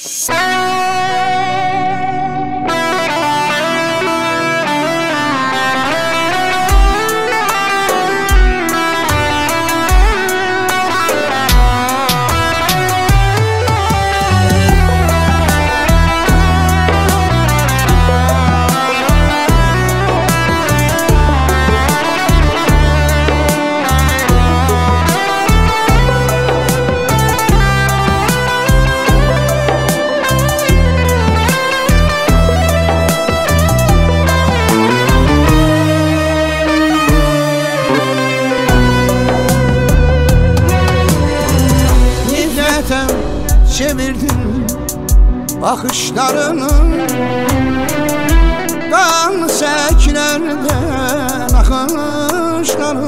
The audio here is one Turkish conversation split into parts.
Çevirdin bakışlarını, kan seklerden akışları,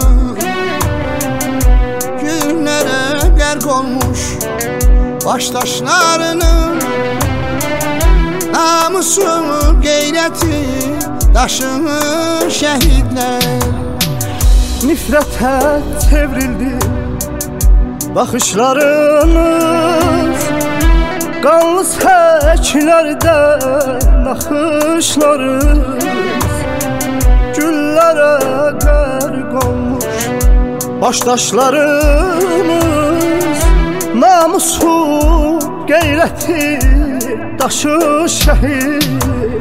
günlere gerk olmuş baştaşlarını, namusu gayreti taşını şehitler. Nifrete çevrildi bakışlarınız, qanlı səklərdən axışlarınız, güllərə qərq olmuş başdaşlarınız, namusu qeyrəti daşı şəhid.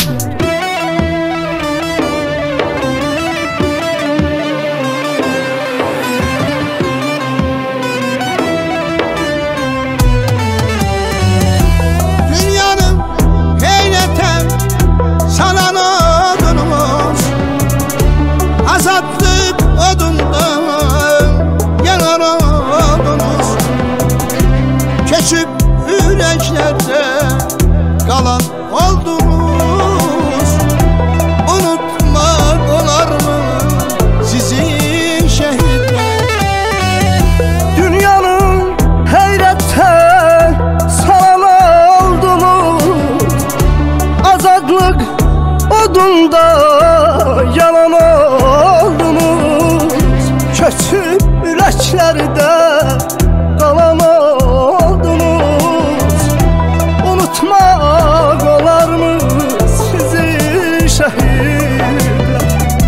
Keçip yüreklerde kalan oldunuz, unutmak olar mı sizi şehitler? Dünyanın heyrette sana oldunuz, azadlık odunda yalan oldunuz, keçip yüreklerde kalan oldunuz, unutmak olar mı sizi şehitler?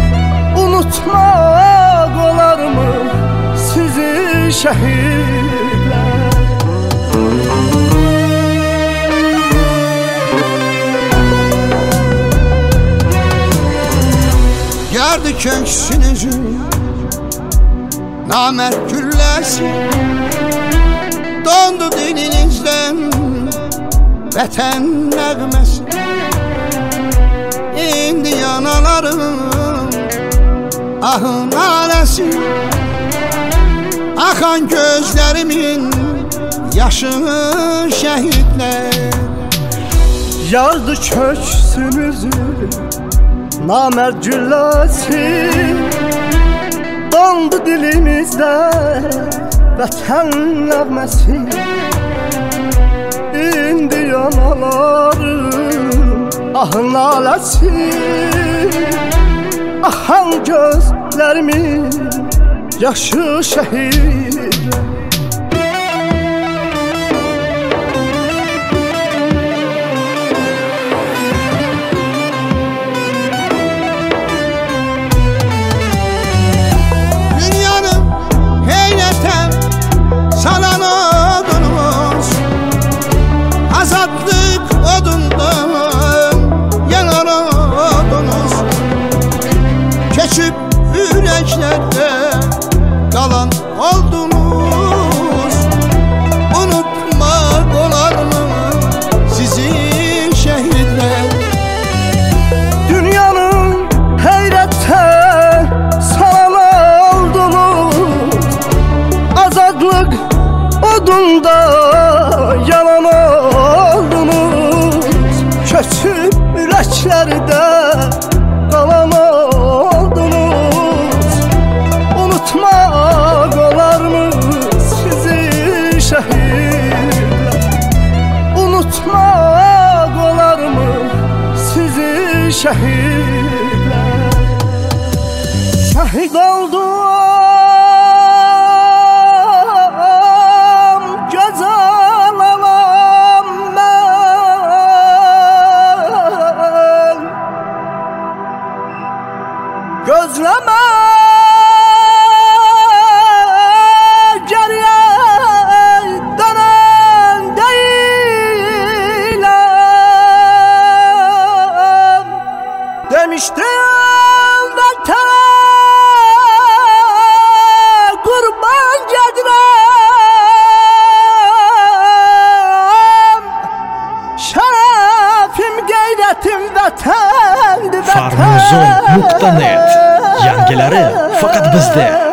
Unutmak olar mı sizi şehitler? Yardı köksünüzü namert güllesi, dondu dilinizden vətən nəğməsi. İndi yanalarım ahın aləsi, axan gözlərimin yaşı şəhidlər. Yardı köksünüzü namert gülləsi, dondu dilimizdə vətən nəğməsi. İndi yanalarım ahın aləsi, axan gözlərimin yaşı şəhid. Azadlık odundan yanar oldunuz, keçip yüreklerde kalan oldunuz, unutmak olar mı sizi şehitler? Dünyanın heyrette sana oldunuz, azadlık odunda yalan oldunuz, keçip yüreklerde kalan oldunuz, unutmak olar mı sizi şehitler? Unutmak olar mı sizi şehitler? Şehit oldum gözəl anam mən, özleme geriye dönen değilim. Demiştim vatana kurban gedirem. Şerefim gayretim vatandı vatan. Farmuzon.net. Yangilari faqat bizda.